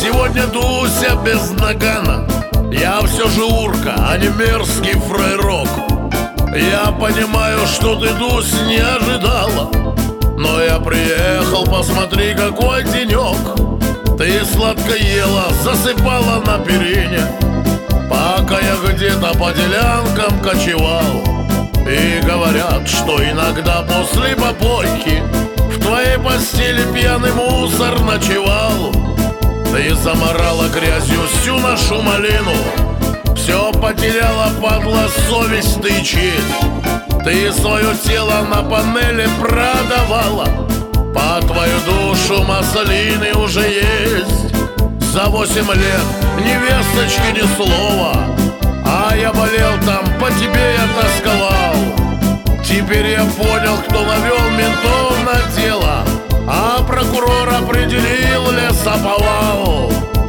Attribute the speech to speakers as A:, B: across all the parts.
A: Сегодня Дуся без нагана. Я все же урка, а не мерзкий фрейрок. Я понимаю, что ты, Дусь, не ожидала, но я приехал, посмотри, какой денек. Ты сладко ела, засыпала на перине, пока я где-то по делянкам кочевал. И говорят, что иногда после попойки в твоей постели пьяный мусор ночевал. Ты заморала грязью всю нашу малину, все потеряла, падла, совесть ты и честь. Ты свое тело на панели продавала, по твою душу маслины уже есть. За 8 лет невесточки ни слова, а я болел там, по тебе я тосковал. Теперь я понял, кто навел ментов на дело, а прокурор определил лесоповал.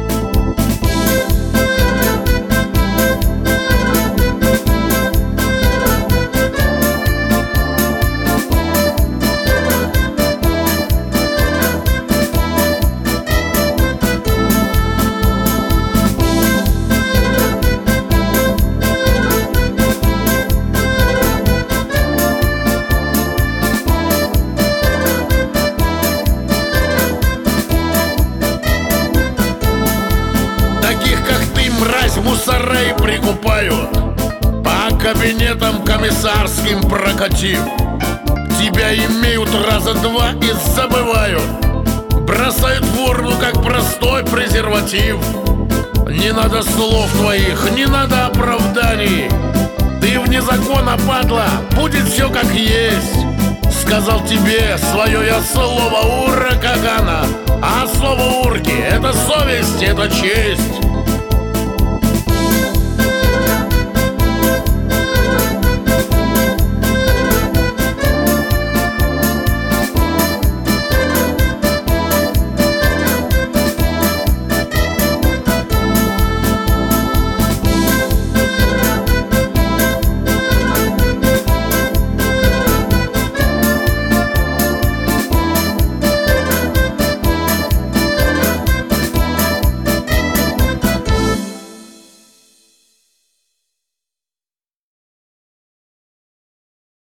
A: Мусорей прикупают, по кабинетам комиссарским прокатив. Тебя имеют раза два и забывают, бросают в урну, как простой презерватив. Не надо слов твоих, не надо оправданий. Ты вне закона, падла, будет все как есть. Сказал тебе свое я слово, ура Кагана. А слово урки — это совесть, это честь.